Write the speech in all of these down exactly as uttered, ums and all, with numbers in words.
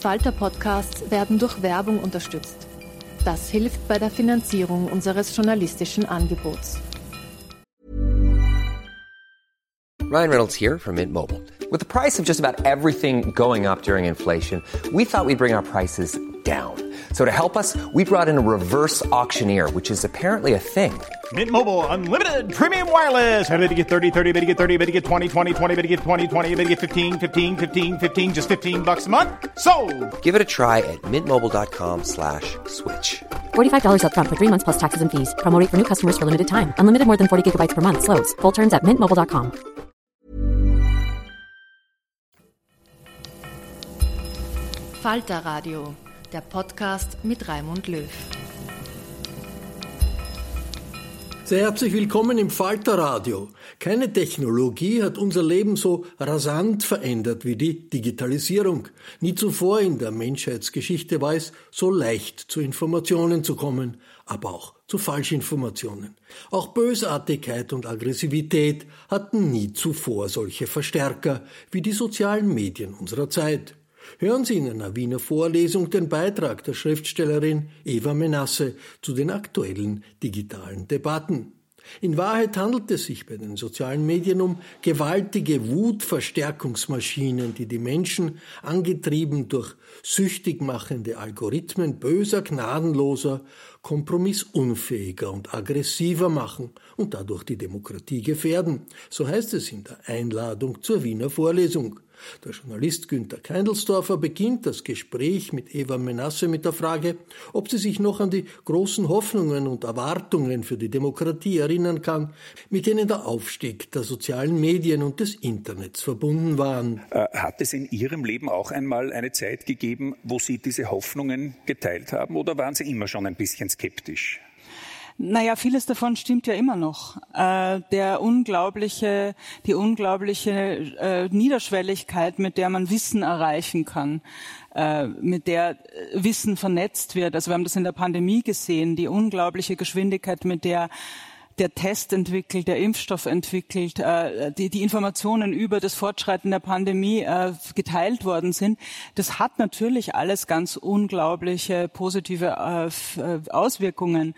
Falter-Podcasts werden durch Werbung unterstützt. Das hilft bei der Finanzierung unseres journalistischen Angebots. Ryan Reynolds here from Mint Mobile. With the price of just about everything going up during inflation, we thought we'd bring our prices down. So to help us, we brought in a reverse auctioneer, which is apparently a thing. Mint Mobile Unlimited Premium Wireless. How to get thirty, thirty, how to get thirty, how to get twenty, twenty, twenty, how to get twenty, twenty, how to get fifteen, fifteen, fifteen, fifteen, just fifteen bucks a month? Sold! Give it a try at mintmobile.com slash switch. forty-five dollars up front for three months plus taxes and fees. Promo rate for new customers for limited time. Unlimited more than forty gigabytes per month. Slows full terms at mint mobile dot com. Falter Radio, der Podcast mit Raimund Löw. Sehr herzlich willkommen im Falter Radio. Keine Technologie hat unser Leben so rasant verändert wie die Digitalisierung. Nie zuvor in der Menschheitsgeschichte war es so leicht, zu Informationen zu kommen, aber auch zu Falschinformationen. Auch Bösartigkeit und Aggressivität hatten nie zuvor solche Verstärker wie die sozialen Medien unserer Zeit. Hören Sie in einer Wiener Vorlesung den Beitrag der Schriftstellerin Eva Menasse zu den aktuellen digitalen Debatten. In Wahrheit handelt es sich bei den sozialen Medien um gewaltige Wutverstärkungsmaschinen, die die Menschen, angetrieben durch süchtig machende Algorithmen, böser, gnadenloser, kompromissunfähiger und aggressiver machen und dadurch die Demokratie gefährden. So heißt es in der Einladung zur Wiener Vorlesung. Der Journalist Günther Keindelsdorfer beginnt das Gespräch mit Eva Menasse mit der Frage, ob sie sich noch an die großen Hoffnungen und Erwartungen für die Demokratie erinnern kann, mit denen der Aufstieg der sozialen Medien und des Internets verbunden waren. Äh, hat es in Ihrem Leben auch einmal eine Zeit gegeben, wo Sie diese Hoffnungen geteilt haben, oder waren Sie immer schon ein bisschen skeptisch? Naja, vieles davon stimmt ja immer noch. Äh, der unglaubliche, die unglaubliche äh, Niederschwelligkeit, mit der man Wissen erreichen kann, äh, mit der Wissen vernetzt wird. Also wir haben das in der Pandemie gesehen, die unglaubliche Geschwindigkeit, mit der der Test entwickelt, der Impfstoff entwickelt, äh, die, die Informationen über das Fortschreiten der Pandemie äh, geteilt worden sind. Das hat natürlich alles ganz unglaubliche positive äh, Auswirkungen.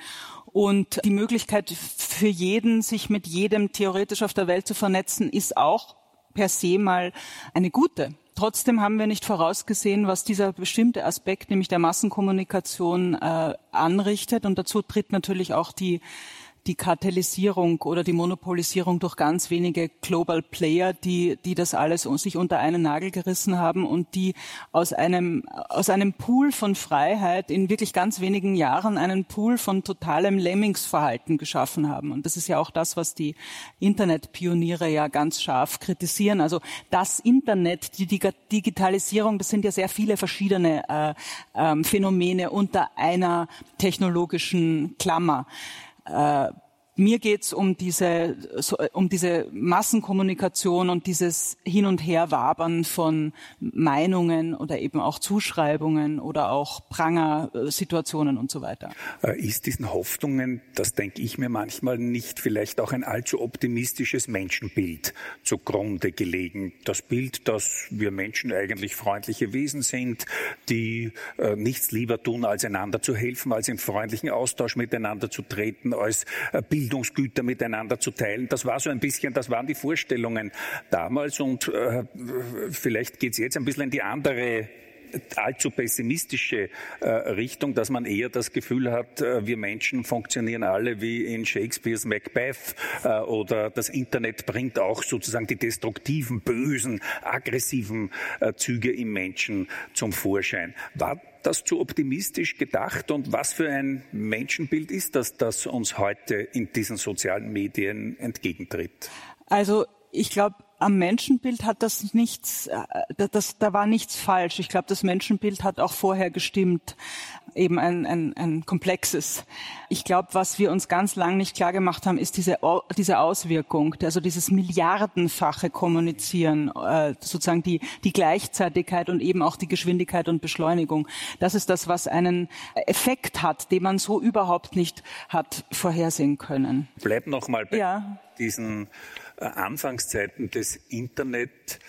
Und die Möglichkeit für jeden, sich mit jedem theoretisch auf der Welt zu vernetzen, ist auch per se mal eine gute. Trotzdem haben wir nicht vorausgesehen, was dieser bestimmte Aspekt, nämlich der Massenkommunikation, äh, anrichtet. Und dazu tritt natürlich auch die die Kartellisierung oder die Monopolisierung durch ganz wenige Global Player, die die das alles sich unter einen Nagel gerissen haben und die aus einem aus einem Pool von Freiheit in wirklich ganz wenigen Jahren einen Pool von totalem Lemmingsverhalten geschaffen haben. Und das ist ja auch das, was die Internetpioniere ja ganz scharf kritisieren. Also das Internet, die Digitalisierung, das sind ja sehr viele verschiedene äh, äh, Phänomene unter einer technologischen Klammer. Äh, mir geht's um diese, so, um diese Massenkommunikation und dieses Hin- und Herwabern von Meinungen oder eben auch Zuschreibungen oder auch Prangersituationen und so weiter. Ist diesen Hoffnungen, das denke ich mir manchmal, nicht vielleicht auch ein allzu optimistisches Menschenbild zugrunde gelegen? Das Bild, dass wir Menschen eigentlich freundliche Wesen sind, die äh, nichts lieber tun, als einander zu helfen, als in freundlichen Austausch miteinander zu treten, als äh, Bildungsgüter miteinander zu teilen. Das war so ein bisschen, das waren die Vorstellungen damals und äh, vielleicht geht es jetzt ein bisschen in die andere allzu pessimistische äh, Richtung, dass man eher das Gefühl hat, äh, wir Menschen funktionieren alle wie in Shakespeares Macbeth äh, oder das Internet bringt auch sozusagen die destruktiven, bösen, aggressiven äh, Züge im Menschen zum Vorschein. War das zu optimistisch gedacht und was für ein Menschenbild ist das, das uns heute in diesen sozialen Medien entgegentritt? Also ich glaube, am Menschenbild hat das nichts, das, das, da war nichts falsch. Ich glaube, das Menschenbild hat auch vorher gestimmt, eben ein, ein, ein komplexes. Ich glaube, was wir uns ganz lang nicht klar gemacht haben, ist diese, diese Auswirkung, also dieses milliardenfache Kommunizieren, äh, sozusagen die, die Gleichzeitigkeit und eben auch die Geschwindigkeit und Beschleunigung. Das ist das, was einen Effekt hat, den man so überhaupt nicht hat vorhersehen können. Bleib noch mal bei ja. diesen Anfangszeiten des Internet.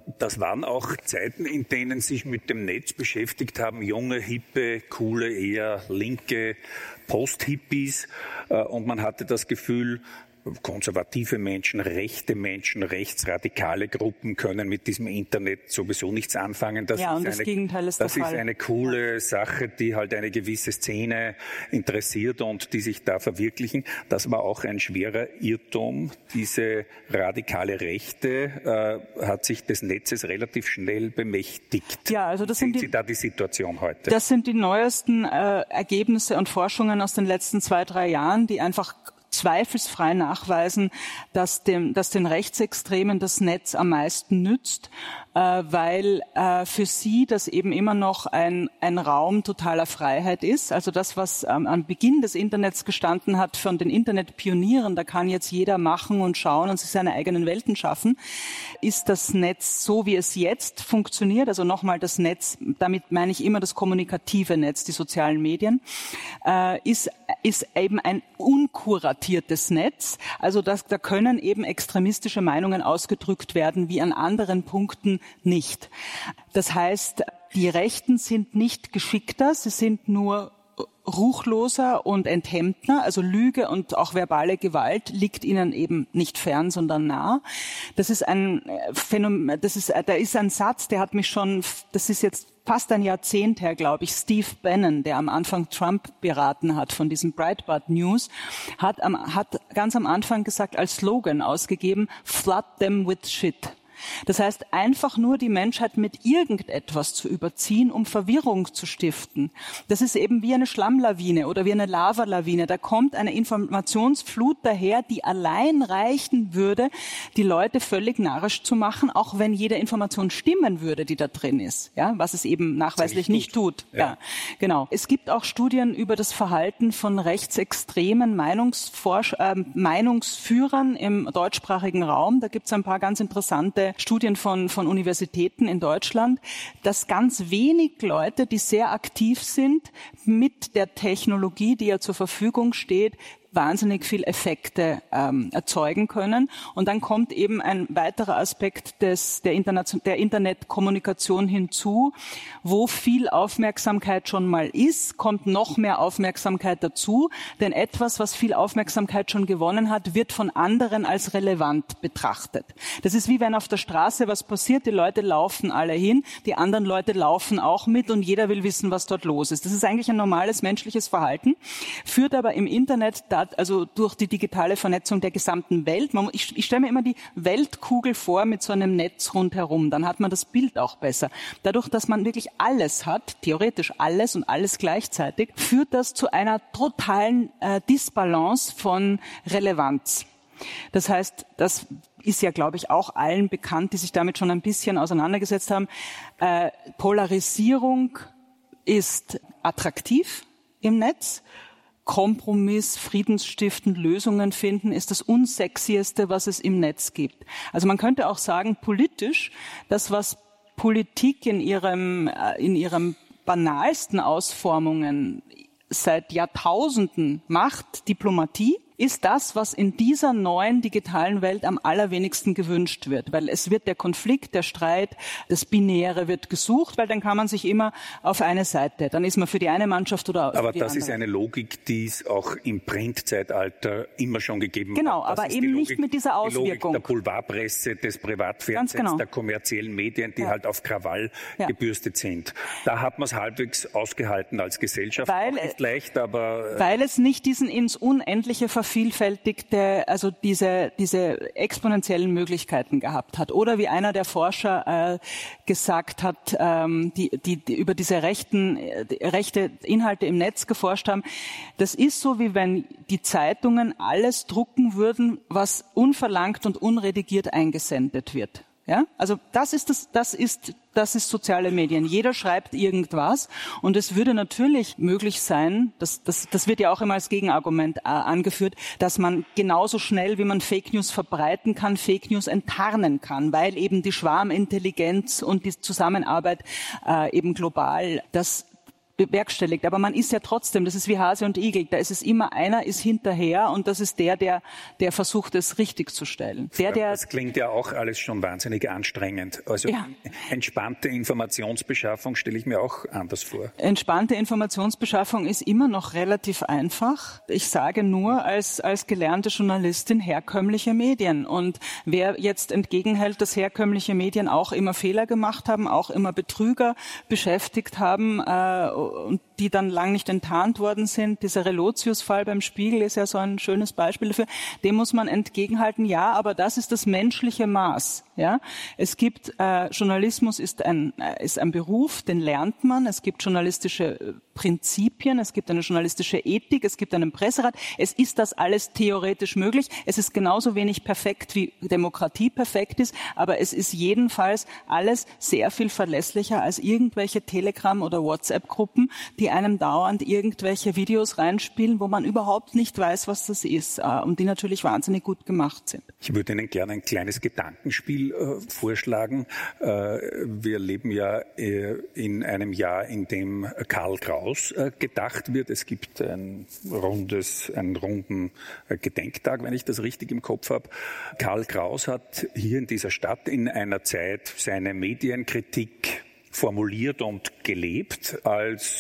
das waren auch Zeiten, in denen sich mit dem Netz beschäftigt haben junge, hippe, coole, eher linke Post-Hippies. Und man hatte das Gefühl, konservative Menschen, rechte Menschen, rechtsradikale Gruppen können mit diesem Internet sowieso nichts anfangen. Das ja, ist und das eine, Gegenteil ist das der ist Fall. eine coole ja. Sache, die halt eine gewisse Szene interessiert und die sich da verwirklichen. Das war auch ein schwerer Irrtum. Diese radikale Rechte äh, hat sich des Netzes relativ schnell bemächtigt. Ja, also das Sehen sind die, Sie da die Situation heute? Das sind die neuesten äh, Ergebnisse und Forschungen aus den letzten zwei, drei Jahren, die einfach zweifelsfrei nachweisen, dass dem, dass den Rechtsextremen das Netz am meisten nützt, äh, weil äh, für sie das eben immer noch ein, ein Raum totaler Freiheit ist. Also das, was ähm, am Beginn des Internets gestanden hat von den Internetpionieren, da kann jetzt jeder machen und schauen und sich seine eigenen Welten schaffen, ist das Netz so, wie es jetzt funktioniert, also nochmal das Netz, damit meine ich immer das kommunikative Netz, die sozialen Medien, äh, ist, ist eben ein unkuratiertes Netz. Also das, da können eben extremistische Meinungen ausgedrückt werden, wie an anderen Punkten nicht. Das heißt, die Rechten sind nicht geschickter, sie sind nur ruchloser und enthemmter, also Lüge und auch verbale Gewalt liegt ihnen eben nicht fern, sondern nah. Das ist ein Phänomen, das ist, da ist ein Satz, der hat mich schon, das ist jetzt fast ein Jahrzehnt her, glaube ich, Steve Bannon, der am Anfang Trump beraten hat von diesem Breitbart News, hat, am, hat ganz am Anfang gesagt, als Slogan ausgegeben, flood them with shit. Das heißt, einfach nur die Menschheit mit irgendetwas zu überziehen, um Verwirrung zu stiften. Das ist eben wie eine Schlammlawine oder wie eine Lavalawine. Da kommt eine Informationsflut daher, die allein reichen würde, die Leute völlig narrisch zu machen, auch wenn jede Information stimmen würde, die da drin ist. Ja, was es eben nachweislich nicht tut. Ja. Ja, genau. Es gibt auch Studien über das Verhalten von rechtsextremen Meinungsforsch- äh, Meinungsführern im deutschsprachigen Raum. Da gibt es ein paar ganz interessante Studien von, von Universitäten in Deutschland, dass ganz wenig Leute, die sehr aktiv sind, mit der Technologie, die ja zur Verfügung steht, wahnsinnig viel Effekte ähm, erzeugen können. Und dann kommt eben ein weiterer Aspekt des, der, Internet, der Internetkommunikation hinzu, wo viel Aufmerksamkeit schon mal ist, kommt noch mehr Aufmerksamkeit dazu. Denn etwas, was viel Aufmerksamkeit schon gewonnen hat, wird von anderen als relevant betrachtet. Das ist wie wenn auf der Straße was passiert, die Leute laufen alle hin, die anderen Leute laufen auch mit und jeder will wissen, was dort los ist. Das ist eigentlich ein normales menschliches Verhalten, führt aber im Internet da also durch die digitale Vernetzung der gesamten Welt. Man, ich, ich stelle mir immer die Weltkugel vor mit so einem Netz rundherum. Dann hat man das Bild auch besser. Dadurch, dass man wirklich alles hat, theoretisch alles und alles gleichzeitig, führt das zu einer totalen äh, Disbalance von Relevanz. Das heißt, das ist ja, glaube ich, auch allen bekannt, die sich damit schon ein bisschen auseinandergesetzt haben. Äh, Polarisierung ist attraktiv im Netz. Kompromiss, friedensstiftend Lösungen finden, ist das Unsexieste, was es im Netz gibt. Also man könnte auch sagen, politisch, das, was Politik in ihrem, in ihrem banalsten Ausformungen seit Jahrtausenden macht, Diplomatie, ist das, was in dieser neuen digitalen Welt am allerwenigsten gewünscht wird. Weil es wird der Konflikt, der Streit, das Binäre wird gesucht, weil dann kann man sich immer auf eine Seite, dann ist man für die eine Mannschaft oder für die andere. Aber das ist eine Logik, die es auch im Printzeitalter immer schon gegeben hat. Genau, aber eben Logik, nicht mit dieser Auswirkung. Die Logik der Boulevardpresse, des Privatfernsehens, genau. Der kommerziellen Medien, die ja. halt auf Krawall ja. gebürstet sind. Da hat man es halbwegs ausgehalten als Gesellschaft. Weil, auch nicht leicht, aber... Weil es nicht diesen ins Unendliche vielfältigte, also diese, diese exponentiellen Möglichkeiten gehabt hat. Oder wie einer der Forscher äh, gesagt hat, ähm, die, die, die über diese rechten, die rechte Inhalte im Netz geforscht haben, das ist so, wie wenn die Zeitungen alles drucken würden, was unverlangt und unredigiert eingesendet wird. Ja, also das ist das, das ist, das ist soziale Medien. Jeder schreibt irgendwas und es würde natürlich möglich sein, das, das, das wird ja auch immer als Gegenargument äh, angeführt, dass man genauso schnell, wie man Fake News verbreiten kann, Fake News enttarnen kann, weil eben die Schwarmintelligenz und die Zusammenarbeit äh, eben global das bewerkstelligt. Aber man ist ja trotzdem, das ist wie Hase und Igel, da ist es immer einer ist hinterher und das ist der, der, der versucht, es richtig zu stellen. Der, der das klingt ja auch alles schon wahnsinnig anstrengend. Also ja. Entspannte Informationsbeschaffung stelle ich mir auch anders vor. Entspannte Informationsbeschaffung ist immer noch relativ einfach. Ich sage nur als, als gelernte Journalistin herkömmliche Medien. Und wer jetzt entgegenhält, dass herkömmliche Medien auch immer Fehler gemacht haben, auch immer Betrüger beschäftigt haben, äh, und die dann lang nicht enttarnt worden sind. Dieser Relotius-Fall beim Spiegel ist ja so ein schönes Beispiel dafür. Dem muss man entgegenhalten, ja, aber das ist das menschliche Maß. Ja, es gibt äh, Journalismus ist ein äh, ist ein Beruf, den lernt man. Es gibt journalistische äh, Prinzipien, es gibt eine journalistische Ethik, es gibt einen Presserat. Es ist das alles theoretisch möglich. Es ist genauso wenig perfekt wie Demokratie perfekt ist, aber es ist jedenfalls alles sehr viel verlässlicher als irgendwelche Telegram- oder WhatsApp-Gruppen, die einem dauernd irgendwelche Videos reinspielen, wo man überhaupt nicht weiß, was das ist, äh, und die natürlich wahnsinnig gut gemacht sind. Ich würde Ihnen gerne ein kleines Gedankenspiel äh, vorschlagen. Äh, wir leben ja äh, in einem Jahr, in dem Karl Kraus äh, gedacht wird. Es gibt ein rundes, einen runden äh, Gedenktag, wenn ich das richtig im Kopf habe. Karl Kraus hat hier in dieser Stadt in einer Zeit seine Medienkritik formuliert und gelebt, als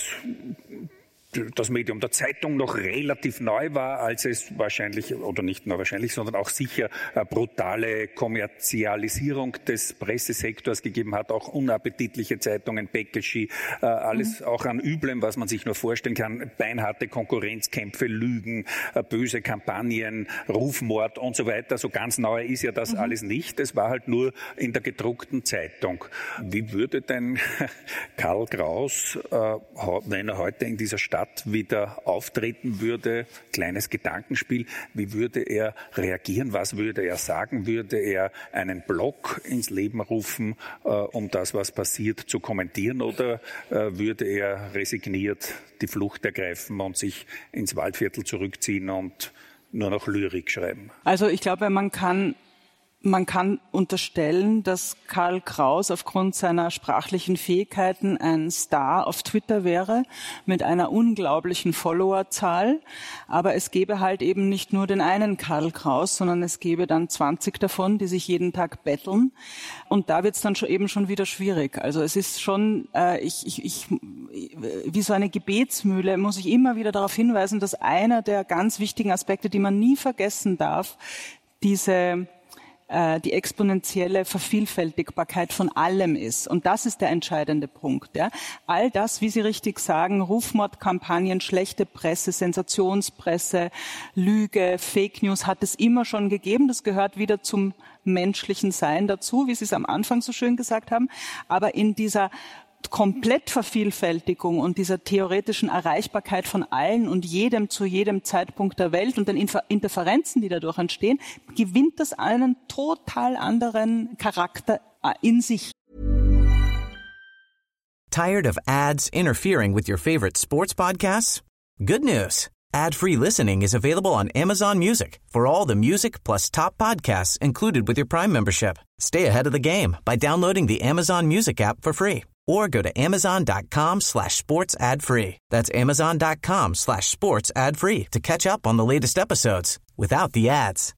das Medium der Zeitung noch relativ neu war, als es wahrscheinlich, oder nicht nur wahrscheinlich, sondern auch sicher eine brutale Kommerzialisierung des Pressesektors gegeben hat, auch unappetitliche Zeitungen, Bäckelschi, äh, alles mhm. auch an Üblem, was man sich nur vorstellen kann, beinharte Konkurrenzkämpfe, Lügen, äh, böse Kampagnen, Rufmord und so weiter. So ganz neu ist ja das mhm. alles nicht. Es war halt nur in der gedruckten Zeitung. Wie würde denn Karl Kraus, äh, wenn er heute in dieser Stadt wieder auftreten würde, kleines Gedankenspiel, wie würde er reagieren, was würde er sagen, würde er einen Blog ins Leben rufen, äh, um das, was passiert, zu kommentieren, oder äh, würde er resigniert die Flucht ergreifen und sich ins Waldviertel zurückziehen und nur noch Lyrik schreiben? Also ich glaube, man kann Man kann unterstellen, dass Karl Kraus aufgrund seiner sprachlichen Fähigkeiten ein Star auf Twitter wäre, mit einer unglaublichen Followerzahl. Aber es gäbe halt eben nicht nur den einen Karl Kraus, sondern es gäbe dann zwanzig davon, die sich jeden Tag betteln. Und da wird es dann schon eben schon wieder schwierig. Also es ist schon, äh, ich, ich, ich, wie so eine Gebetsmühle, muss ich immer wieder darauf hinweisen, dass einer der ganz wichtigen Aspekte, die man nie vergessen darf, diese die exponentielle Vervielfältigbarkeit von allem ist. Und das ist der entscheidende Punkt. Ja. All das, wie Sie richtig sagen, Rufmordkampagnen, schlechte Presse, Sensationspresse, Lüge, Fake News hat es immer schon gegeben. Das gehört wieder zum menschlichen Sein dazu, wie Sie es am Anfang so schön gesagt haben. Aber in dieser Komplettvervielfältigung und dieser theoretischen Erreichbarkeit von allen und jedem zu jedem Zeitpunkt der Welt und den Interferenzen, die dadurch entstehen, gewinnt das einen total anderen Charakter in sich. Tired of ads interfering with your favorite sports podcasts? Good news. Ad-free listening is available on Amazon Music for all the music plus top podcasts included with your Prime membership. Stay ahead of the game by downloading the Amazon Music app for free. Or go to amazon.com slash sports ad free. That's amazon.com slash sports ad free to catch up on the latest episodes without the ads.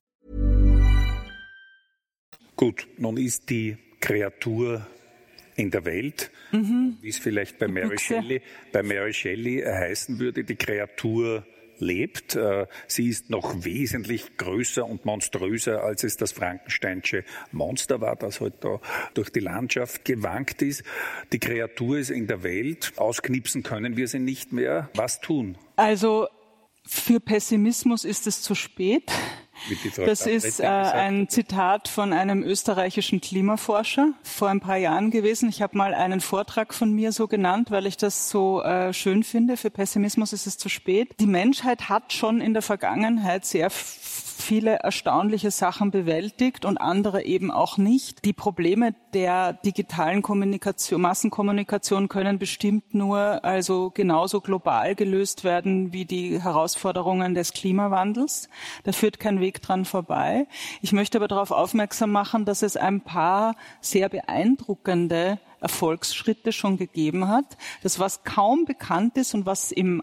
Gut, nun ist die Kreatur in der Welt, mhm. wie es vielleicht bei Mary Shelley, bei Mary Shelley heißen würde, die Kreatur lebt. Sie ist noch wesentlich größer und monströser, als es das Frankensteinsche Monster war, das heute da durch die Landschaft gewankt ist. Die Kreatur ist in der Welt. Ausknipsen können wir sie nicht mehr. Was tun? Also für Pessimismus ist es zu spät. Das ist äh, ein Zitat von einem österreichischen Klimaforscher vor ein paar Jahren gewesen. Ich habe mal einen Vortrag von mir so genannt, weil ich das so äh, schön finde. Für Pessimismus ist es zu spät. Die Menschheit hat schon in der Vergangenheit sehr viele erstaunliche Sachen bewältigt und andere eben auch nicht. Die Probleme der digitalen Kommunikation, Massenkommunikation können bestimmt nur also genauso global gelöst werden wie die Herausforderungen des Klimawandels. Da führt kein Weg dran vorbei. Ich möchte aber darauf aufmerksam machen, dass es ein paar sehr beeindruckende Erfolgsschritte schon gegeben hat. Das, was kaum bekannt ist und was im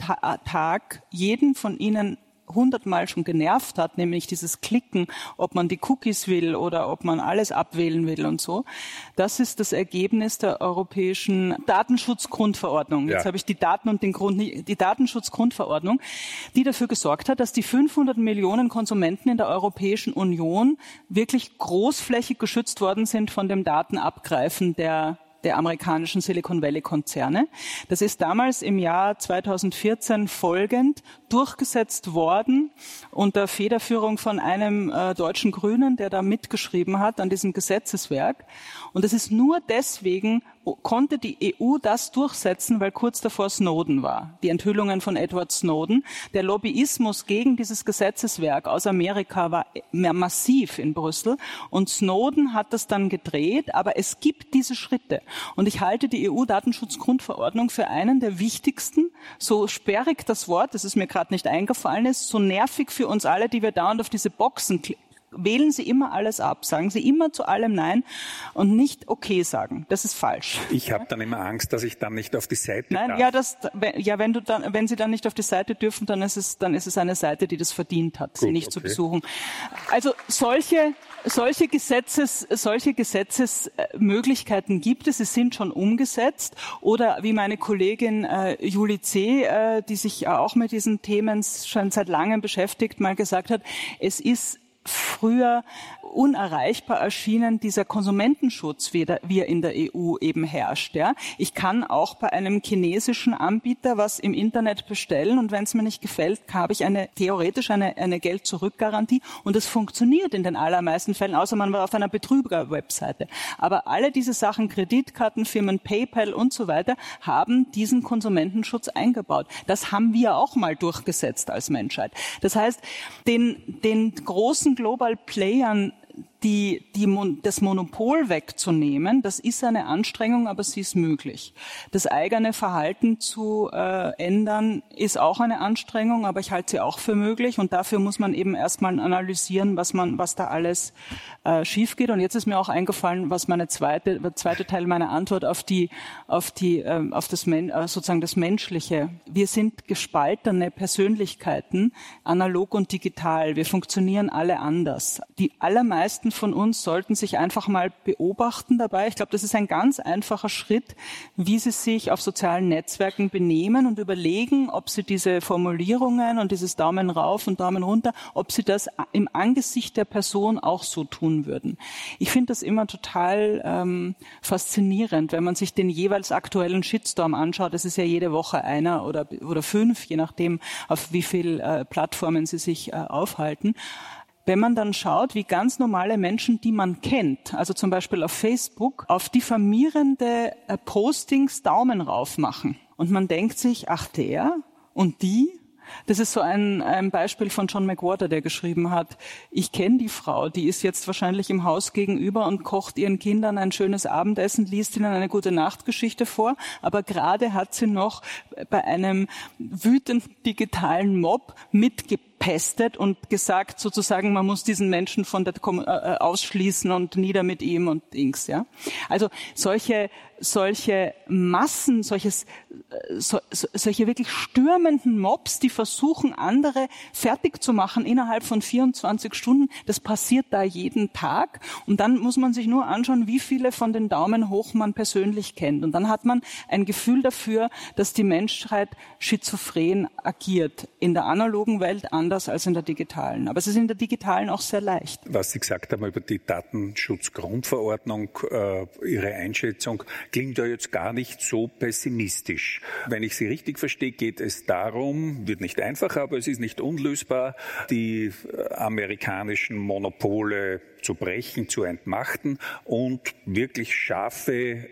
Alltag jeden von Ihnen hundertmal schon genervt hat, nämlich dieses Klicken, ob man die Cookies will oder ob man alles abwählen will und so. Das ist das Ergebnis der europäischen Datenschutzgrundverordnung. Jetzt ja. habe ich die Daten und den Grund, die Datenschutzgrundverordnung, die dafür gesorgt hat, dass die fünfhundert Millionen Konsumenten in der Europäischen Union wirklich großflächig geschützt worden sind von dem Datenabgreifen der der amerikanischen Silicon Valley Konzerne. Das ist damals im Jahr zweitausendvierzehn folgend durchgesetzt worden unter Federführung von einem äh, deutschen Grünen, der da mitgeschrieben hat an diesem Gesetzeswerk. Und es ist nur deswegen, konnte die E U das durchsetzen, weil kurz davor Snowden war. Die Enthüllungen von Edward Snowden. Der Lobbyismus gegen dieses Gesetzeswerk aus Amerika war massiv in Brüssel. Und Snowden hat das dann gedreht. Aber es gibt diese Schritte. Und ich halte die E U-Datenschutzgrundverordnung für einen der wichtigsten, so sperrig das Wort, das ist mir gerade nicht eingefallen ist, so nervig für uns alle, die wir dauernd auf diese Boxen klicken. Wählen Sie immer alles ab, sagen Sie immer zu allem Nein und nicht okay sagen. Das ist falsch. Ich habe dann immer Angst, dass ich dann nicht auf die Seite Nein, darf. ja, das, ja, wenn du dann, wenn Sie dann nicht auf die Seite dürfen, dann ist es, dann ist es eine Seite, die das verdient hat, Gut, Sie nicht okay. zu besuchen. Also solche, solche Gesetzes, solche Gesetzesmöglichkeiten gibt es. Sie sind schon umgesetzt. Oder wie meine Kollegin äh, Julie C., äh, die sich auch mit diesen Themen schon seit langem beschäftigt, mal gesagt hat, es ist früher unerreichbar erschienen, dieser Konsumentenschutz, wie, der, wie er in der E U eben herrscht. Ja. Ich kann auch bei einem chinesischen Anbieter was im Internet bestellen und wenn es mir nicht gefällt, habe ich eine theoretisch eine, eine Geld-Zurück-Garantie und es funktioniert in den allermeisten Fällen, außer man war auf einer Betrüger-Webseite. Aber alle diese Sachen, Kreditkartenfirmen, PayPal und so weiter, haben diesen Konsumentenschutz eingebaut. Das haben wir auch mal durchgesetzt als Menschheit. Das heißt, den, den großen Global Playern Die, die, das Monopol wegzunehmen, das ist eine Anstrengung, aber sie ist möglich. Das eigene Verhalten zu äh, ändern, ist auch eine Anstrengung, aber ich halte sie auch für möglich. Und dafür muss man eben erstmal analysieren, was man, was da alles äh, schief geht. Und jetzt ist mir auch eingefallen, was meine zweite, der zweite Teil meiner Antwort auf die, auf die, äh, auf das Men- äh, sozusagen das Menschliche. Wir sind gespaltene Persönlichkeiten, analog und digital. Wir funktionieren alle anders. Die allermeisten von uns sollten sich einfach mal beobachten dabei. Ich glaube, das ist ein ganz einfacher Schritt, wie sie sich auf sozialen Netzwerken benehmen und überlegen, ob sie diese Formulierungen und dieses Daumen rauf und Daumen runter, ob sie das im Angesicht der Person auch so tun würden. Ich finde das immer total ähm, faszinierend, wenn man sich den jeweils aktuellen Shitstorm anschaut. Das ist ja jede Woche einer oder, oder fünf, je nachdem, auf wie viel äh, Plattformen sie sich äh, aufhalten. Wenn man dann schaut, wie ganz normale Menschen, die man kennt, also zum Beispiel auf Facebook, auf diffamierende äh, Postings Daumen rauf machen. Und man denkt sich, ach der und die? Das ist so ein, ein Beispiel von John McWhorter, der geschrieben hat, ich kenne die Frau, die ist jetzt wahrscheinlich im Haus gegenüber und kocht ihren Kindern ein schönes Abendessen, liest ihnen eine gute Nachtgeschichte vor, aber gerade hat sie noch bei einem wütenden digitalen Mob mitgepestet und gesagt, sozusagen, man muss diesen Menschen von der Kom- äh, ausschließen und nieder mit ihm und Dings, ja. Also solche solche Massen, solches, so, so, solche wirklich stürmenden Mobs, die versuchen, andere fertig zu machen innerhalb von vierundzwanzig Stunden, das passiert da jeden Tag. Und dann muss man sich nur anschauen, wie viele von den Daumen hoch man persönlich kennt. Und dann hat man ein Gefühl dafür, dass die Menschheit schizophren agiert. In der analogen Welt anders als in der digitalen. Aber es ist in der digitalen auch sehr leicht. Was Sie gesagt haben über die Datenschutzgrundverordnung, äh, Ihre Einschätzung, klingt ja jetzt gar nicht so pessimistisch. Wenn ich Sie richtig verstehe, geht es darum, wird nicht einfacher, aber es ist nicht unlösbar, die amerikanischen Monopole zu brechen, zu entmachten und wirklich scharfe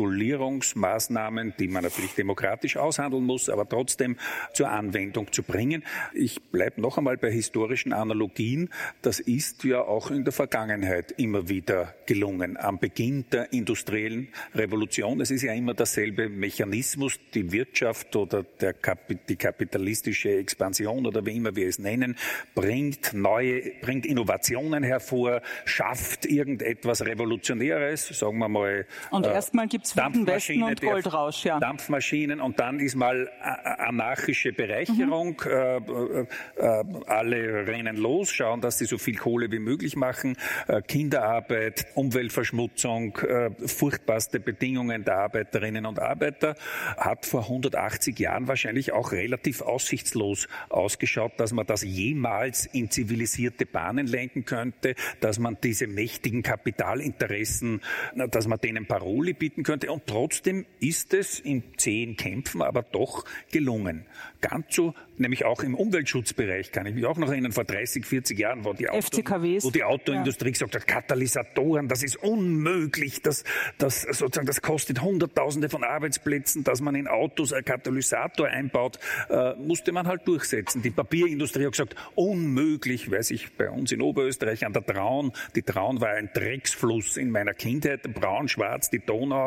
Regulierungsmaßnahmen, die man natürlich demokratisch aushandeln muss, aber trotzdem zur Anwendung zu bringen. Ich bleibe noch einmal bei historischen Analogien. Das ist ja auch in der Vergangenheit immer wieder gelungen. Am Beginn der industriellen Revolution, es ist ja immer derselbe Mechanismus, die Wirtschaft oder der Kap- die kapitalistische Expansion oder wie immer wir es nennen, bringt neue, bringt Innovationen hervor, schafft irgendetwas Revolutionäres, sagen wir mal. Und äh, erstmal gibt es Wilden Westen und Goldrausch, ja. Dampfmaschinen und dann ist mal anarchische Bereicherung. Mhm. Äh, äh, äh, alle rennen los, schauen, dass sie so viel Kohle wie möglich machen. Äh, Kinderarbeit, Umweltverschmutzung, äh, furchtbarste Bedingungen der Arbeiterinnen und Arbeiter, hat vor hundertachtzig Jahren wahrscheinlich auch relativ aussichtslos ausgeschaut, dass man das jemals in zivilisierte Bahnen lenken könnte, dass man diese mächtigen Kapitalinteressen, dass man denen Paroli bieten könnte. Und trotzdem ist es in zehn Kämpfen aber doch gelungen. Ganz so, nämlich auch im Umweltschutzbereich, kann ich mich auch noch erinnern, vor dreißig, vierzig Jahren, wo die, Auto, wo die Autoindustrie ja. gesagt hat, Katalysatoren, das ist unmöglich, das, das, sozusagen, das kostet Hunderttausende von Arbeitsplätzen, dass man in Autos einen Katalysator einbaut, äh, musste man halt durchsetzen. Die Papierindustrie hat gesagt, unmöglich, weiß ich, bei uns in Oberösterreich an der Traun, die Traun war ein Drecksfluss in meiner Kindheit, braun, schwarz, die Donau,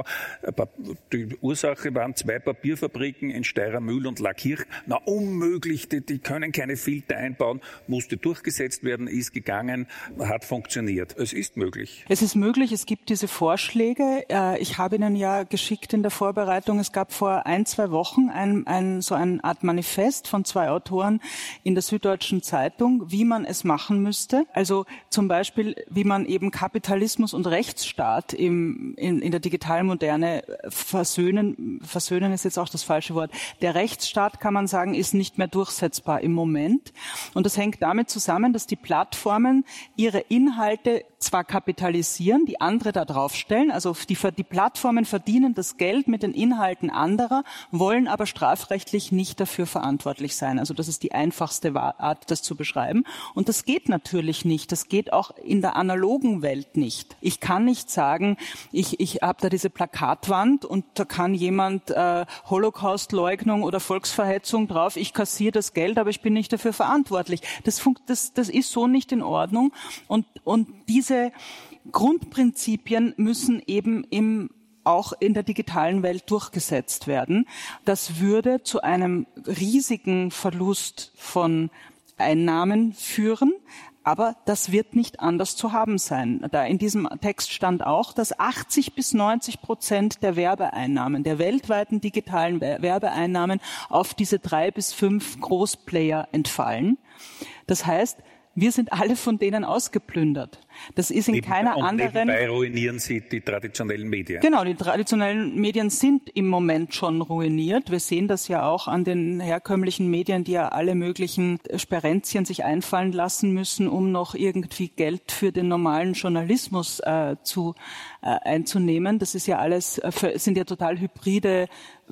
die Ursache waren zwei Papierfabriken in Steirermühl und Lackirch. Na, unmöglich, die, die können keine Filter einbauen, musste durchgesetzt werden, ist gegangen, hat funktioniert. Es ist möglich. Es ist möglich, es gibt diese Vorschläge. Ich habe Ihnen ja geschickt in der Vorbereitung, es gab vor ein, zwei Wochen ein, ein, so eine Art Manifest von zwei Autoren in der Süddeutschen Zeitung, wie man es machen müsste. Also zum Beispiel, wie man eben Kapitalismus und Rechtsstaat im, in, in der Digitalmoderne versöhnen, versöhnen ist jetzt auch das falsche Wort. Der Rechtsstaat, kann man sagen, ist nicht mehr durchsetzbar im Moment. Und das hängt damit zusammen, dass die Plattformen ihre Inhalte zwar kapitalisieren, die andere da draufstellen, also die, die Plattformen verdienen das Geld mit den Inhalten anderer, wollen aber strafrechtlich nicht dafür verantwortlich sein. Also das ist die einfachste Art, das zu beschreiben. Und das geht natürlich nicht. Das geht auch in der analogen Welt nicht. Ich kann nicht sagen, ich, ich habe da diese Plakatwand und da kann jemand äh, Holocaustleugnung oder Volksverhetzung drauf, ich kassiere das Geld, aber ich bin nicht dafür verantwortlich. Das, funkt, das, das ist so nicht in Ordnung. Und, und diese Grundprinzipien müssen eben im auch in der digitalen Welt durchgesetzt werden. Das würde zu einem riesigen Verlust von Einnahmen führen. Aber das wird nicht anders zu haben sein. Da in diesem Text stand auch, dass achtzig bis neunzig Prozent der Werbeeinnahmen, der weltweiten digitalen Werbeeinnahmen auf diese drei bis fünf Großplayer entfallen. Das heißt, wir sind alle von denen ausgeplündert. Das ist in Neben, keiner und anderen... Nebenbei ruinieren sie die traditionellen Medien. Genau, die traditionellen Medien sind im Moment schon ruiniert. Wir sehen das ja auch an den herkömmlichen Medien, die ja alle möglichen Sperenzien sich einfallen lassen müssen, um noch irgendwie Geld für den normalen Journalismus äh, zu äh, einzunehmen. Das ist ja alles, äh, sind ja total hybride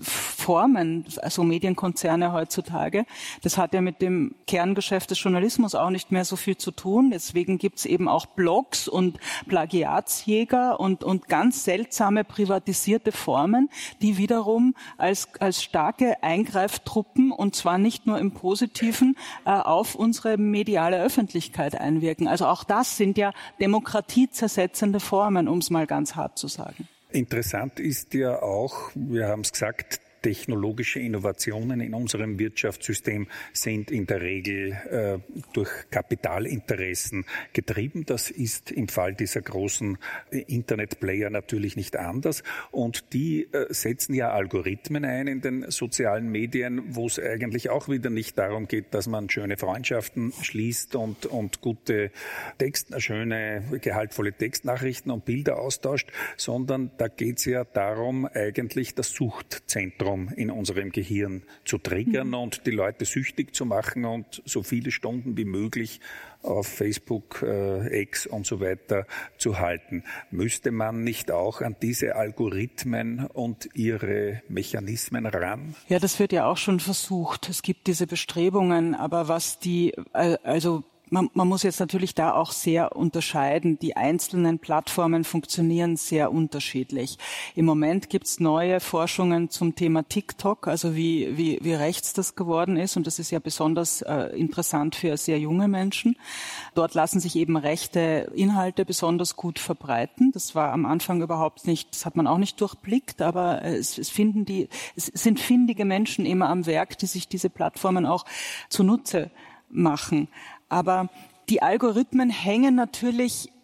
Formen, also Medienkonzerne heutzutage. Das hat ja mit dem Kerngeschäft des Journalismus auch nicht mehr so viel zu tun. Deswegen gibt's eben auch Blogs und Plagiatsjäger und, und ganz seltsame privatisierte Formen, die wiederum als, als starke Eingreiftruppen, und zwar nicht nur im Positiven, äh, auf unsere mediale Öffentlichkeit einwirken. Also auch das sind ja demokratiezersetzende Formen, um es mal ganz hart zu sagen. Interessant ist ja auch, wir haben es gesagt, technologische Innovationen in unserem Wirtschaftssystem sind in der Regel äh, durch Kapitalinteressen getrieben. Das ist im Fall dieser großen äh, Internetplayer natürlich nicht anders. Und die äh, setzen ja Algorithmen ein in den sozialen Medien, wo es eigentlich auch wieder nicht darum geht, dass man schöne Freundschaften schließt und, und gute Text, schöne, gehaltvolle Textnachrichten und Bilder austauscht, sondern da geht es ja darum, eigentlich das Suchtzentrum in unserem Gehirn zu triggern mhm. und die Leute süchtig zu machen und so viele Stunden wie möglich auf Facebook, äh, X und so weiter zu halten. Müsste man nicht auch an diese Algorithmen und ihre Mechanismen ran? Ja, das wird ja auch schon versucht. Es gibt diese Bestrebungen, aber was die, also Man, man muss jetzt natürlich da auch sehr unterscheiden. Die einzelnen Plattformen funktionieren sehr unterschiedlich. Im Moment gibt's neue Forschungen zum Thema TikTok, also wie, wie, wie rechts das geworden ist. Und das ist ja besonders äh, interessant für sehr junge Menschen. Dort lassen sich eben rechte Inhalte besonders gut verbreiten. Das war am Anfang überhaupt nicht, das hat man auch nicht durchblickt, aber es, es finden die, es sind findige Menschen immer am Werk, die sich diese Plattformen auch zunutze machen. Aber die Algorithmen hängen natürlich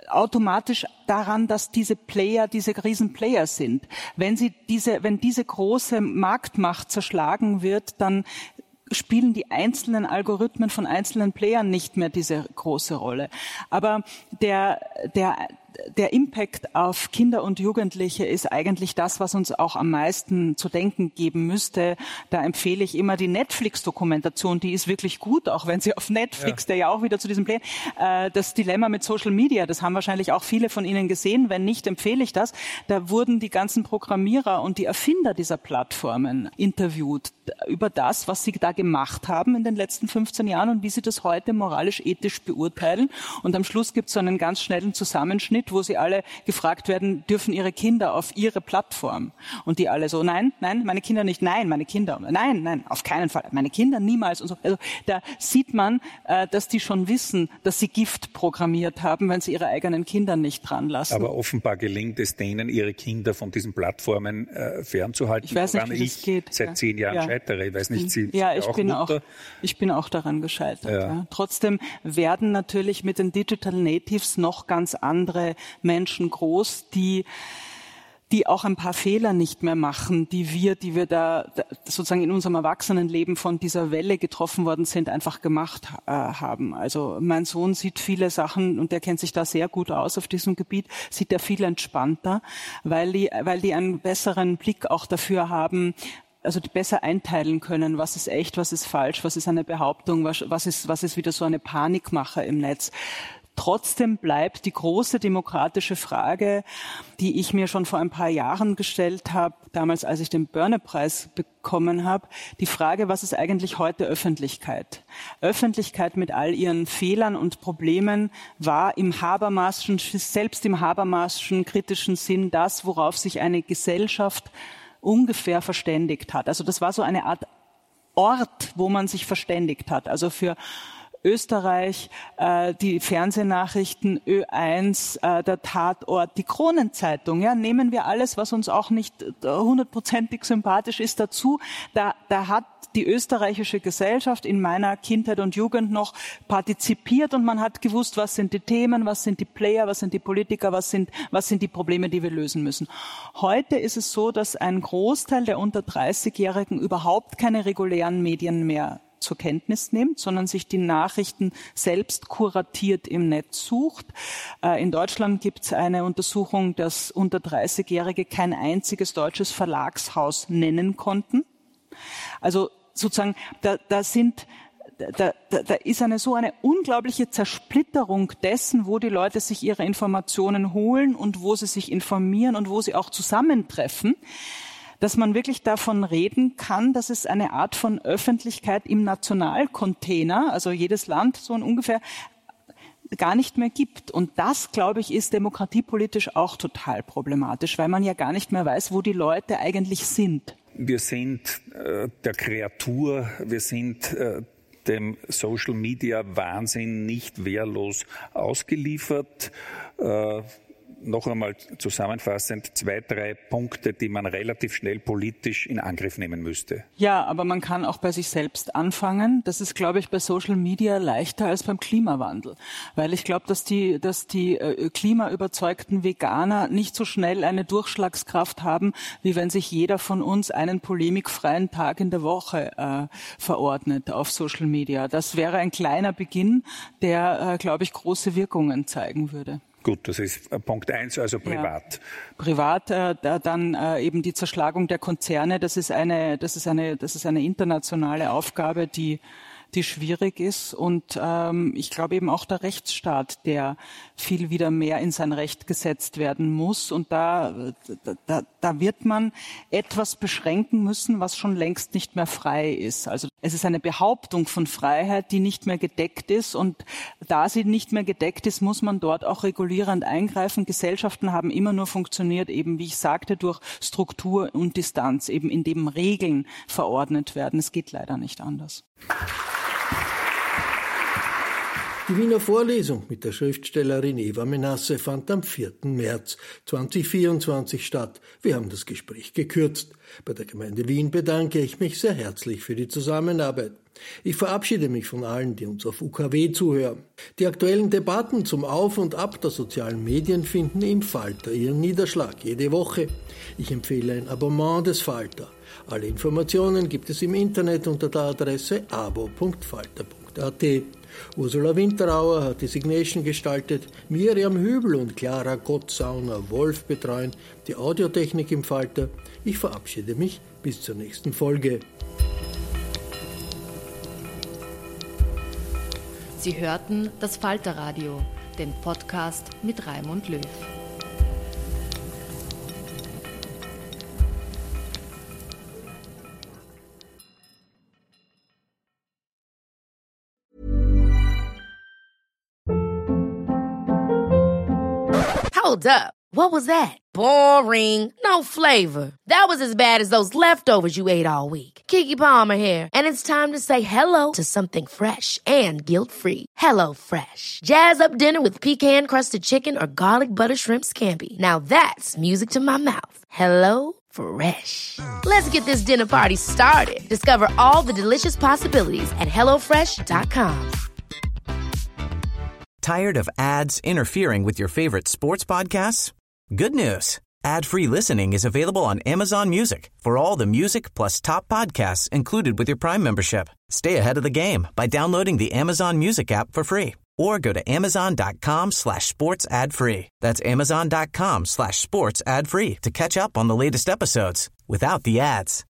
automatisch daran, dass diese Player diese Riesenplayer sind. Wenn sie diese, wenn diese große Marktmacht zerschlagen wird, dann spielen die einzelnen Algorithmen von einzelnen Playern nicht mehr diese große Rolle. Aber der, der, der Impact auf Kinder und Jugendliche ist eigentlich das, was uns auch am meisten zu denken geben müsste. Da empfehle ich immer die Netflix-Dokumentation, die ist wirklich gut, auch wenn sie auf Netflix, ja. der ja auch wieder zu diesem Plan, äh, das Dilemma mit Social Media, das haben wahrscheinlich auch viele von Ihnen gesehen, wenn nicht, empfehle ich das. Da wurden die ganzen Programmierer und die Erfinder dieser Plattformen interviewt über das, was sie da gemacht haben in den letzten fünfzehn Jahren und wie sie das heute moralisch-ethisch beurteilen. Und am Schluss gibt es so einen ganz schnellen Zusammenschnitt, wo sie alle gefragt werden, dürfen ihre Kinder auf ihre Plattform? Und die alle so, nein, nein, meine Kinder nicht, nein, meine Kinder, nein, nein, auf keinen Fall, meine Kinder niemals. Und so. Also da sieht man, äh, dass die schon wissen, dass sie Gift programmiert haben, wenn sie ihre eigenen Kinder nicht dran lassen. Aber offenbar gelingt es denen, ihre Kinder von diesen Plattformen äh, fernzuhalten. Ich weiß nicht, wie das geht. Seit ja. zehn Jahren ja. scheitere. Ich weiß nicht, Sie ja, sind ich auch bin Mutter. auch, ich bin auch daran gescheitert. Ja. Ja. Trotzdem werden natürlich mit den Digital Natives noch ganz andere Menschen groß, die die auch ein paar Fehler nicht mehr machen, die wir, die wir da sozusagen in unserem Erwachsenenleben von dieser Welle getroffen worden sind, einfach gemacht äh, haben. Also mein Sohn sieht viele Sachen und der kennt sich da sehr gut aus auf diesem Gebiet, sieht er viel entspannter, weil die, weil die einen besseren Blick auch dafür haben, also die besser einteilen können, was ist echt, was ist falsch, was ist eine Behauptung, was, was ist, was ist wieder so eine Panikmache im Netz. Trotzdem bleibt die große demokratische Frage, die ich mir schon vor ein paar Jahren gestellt habe, damals als ich den Börne-Preis bekommen habe, die Frage, was ist eigentlich heute Öffentlichkeit? Öffentlichkeit mit all ihren Fehlern und Problemen war im Habermaschen, selbst im Habermaschen kritischen Sinn das, worauf sich eine Gesellschaft ungefähr verständigt hat. Also das war so eine Art Ort, wo man sich verständigt hat. Also für Österreich, äh, die Fernsehnachrichten, Ö eins, äh, der Tatort, die Kronenzeitung, ja, nehmen wir alles, was uns auch nicht hundertprozentig sympathisch ist, dazu. Da, da hat die österreichische Gesellschaft in meiner Kindheit und Jugend noch partizipiert und man hat gewusst, was sind die Themen, was sind die Player, was sind die Politiker, was sind, was sind die Probleme, die wir lösen müssen. Heute ist es so, dass ein Großteil der unter dreißigjährigen überhaupt keine regulären Medien mehr zur Kenntnis nimmt, sondern sich die Nachrichten selbst kuratiert im Netz sucht. In Deutschland gibt es eine Untersuchung, dass unter dreißigjährige kein einziges deutsches Verlagshaus nennen konnten. Also sozusagen, da, da sind Da, da, da ist eine so eine unglaubliche Zersplitterung dessen, wo die Leute sich ihre Informationen holen und wo sie sich informieren und wo sie auch zusammentreffen, dass man wirklich davon reden kann, dass es eine Art von Öffentlichkeit im Nationalcontainer, also jedes Land so ungefähr, gar nicht mehr gibt. Und das, glaube ich, ist demokratiepolitisch auch total problematisch, weil man ja gar nicht mehr weiß, wo die Leute eigentlich sind. Wir sind äh, der Kreatur, wir sind äh, dem Social-Media-Wahnsinn nicht wehrlos ausgeliefert. Äh, noch einmal zusammenfassend zwei, drei Punkte, die man relativ schnell politisch in Angriff nehmen müsste. Ja, aber man kann auch bei sich selbst anfangen. Das ist, glaube ich, bei Social Media leichter als beim Klimawandel. Weil ich glaube, dass die, dass die äh, klimaüberzeugten Veganer nicht so schnell eine Durchschlagskraft haben, wie wenn sich jeder von uns einen polemikfreien Tag in der Woche äh, verordnet auf Social Media. Das wäre ein kleiner Beginn, der, äh, glaube ich, große Wirkungen zeigen würde. Gut, das ist Punkt eins, also privat. Ja. Privat, äh, dann äh, eben die Zerschlagung der Konzerne. Das ist eine, das ist eine, das ist eine internationale Aufgabe, die die schwierig ist und ähm, ich glaube eben auch der Rechtsstaat, der viel wieder mehr in sein Recht gesetzt werden muss und da, da, da wird man etwas beschränken müssen, was schon längst nicht mehr frei ist. Also es ist eine Behauptung von Freiheit, die nicht mehr gedeckt ist und da sie nicht mehr gedeckt ist, muss man dort auch regulierend eingreifen. Gesellschaften haben immer nur funktioniert, eben wie ich sagte, durch Struktur und Distanz, eben indem Regeln verordnet werden. Es geht leider nicht anders. Die Wiener Vorlesung mit der Schriftstellerin Eva Menasse fand am vierten März zweitausendvierundzwanzig statt. Wir haben das Gespräch gekürzt. Bei der Gemeinde Wien bedanke ich mich sehr herzlich für die Zusammenarbeit. Ich verabschiede mich von allen, die uns auf U K W zuhören. Die aktuellen Debatten zum Auf und Ab der sozialen Medien finden im Falter ihren Niederschlag jede Woche. Ich empfehle ein Abonnement des Falter. Alle Informationen gibt es im Internet unter der Adresse abo punkt falter punkt a t. Ursula Winterauer hat die Signation gestaltet, Miriam Hübel und Clara Gottsauner-Wolf betreuen die Audiotechnik im Falter. Ich verabschiede mich bis zur nächsten Folge. Sie hörten das Falterradio, den Podcast mit Raimund Löw. Hold up. What was that? Boring. No flavor. That was as bad as those leftovers you ate all week. Keke Palmer here, and it's time to say hello to something fresh and guilt-free. Hello Fresh. Jazz up dinner with pecan-crusted chicken or garlic butter shrimp scampi. Now that's music to my mouth. Hello Fresh. Let's get this dinner party started. Discover all the delicious possibilities at hello fresh dot com. Tired of ads interfering with your favorite sports podcasts? Good news. Ad-free listening is available on Amazon Music for all the music plus top podcasts included with your Prime membership. Stay ahead of the game by downloading the Amazon Music app for free or go to amazon.com slash sports ad free. That's amazon.com slash sports ad free to catch up on the latest episodes without the ads.